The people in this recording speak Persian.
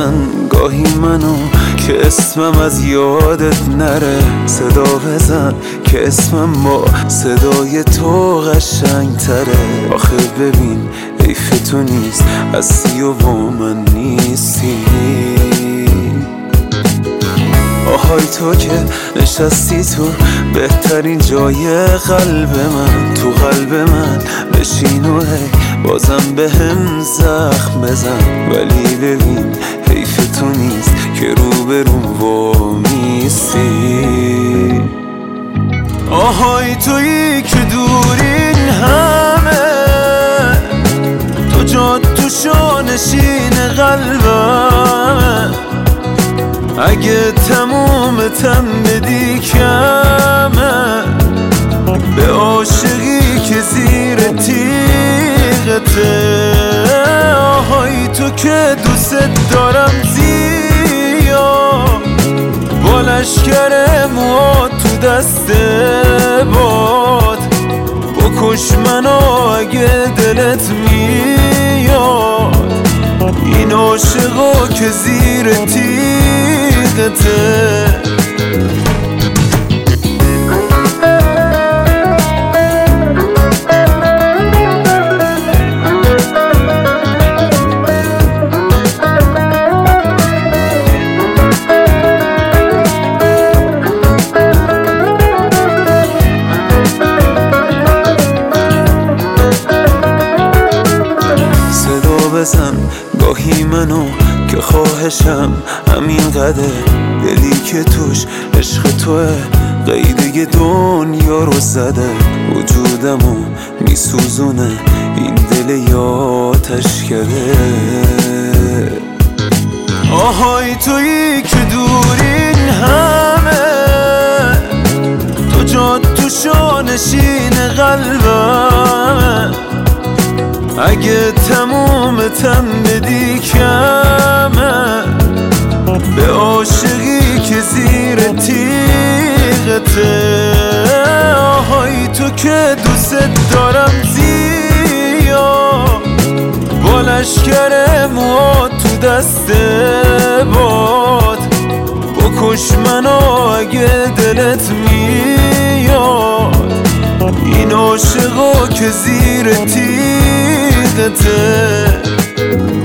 بزن گاهی منو که اسمم از یادت نره. صدا بزن که اسمم با صدای تو قشنگ تره. آخه ببین حیف تو نیست هستی و با من نیستی. آهای تو که نشستی تو بهترین جای قلب من. تو قلب من بشین و هی بازم به هم زخم بزن. ولی ببین حیف تو نیست که روبروم وامیستی. آهای تویی که دورین همه تو جات تو شانشین قلبم. اگه تمومتم بدی کمه به عاشقی که زیر تیغته. آهای تو که دوست دارم زیاد با لشکر موات تو دست باد. بکش منو اگه دلت میاد این عاشقا که زیر تیغته. بزن گاهی منو که خواهشم همین قدر. دلی که توش عشق توه قیده دنیا رو زده. وجودمو میسوزونه این دل یاتش کرده. آهای تویی که دورین همه تو جات تو شانشین قلبم. اگه تمومتم بدی کمه به عاشقی که زیر تیغته. آهای تو که دوست دارم زیاد با لشکر موات تو دست باد. بکش منو اگه دلت میاد این عاشقا که زیر تیغته.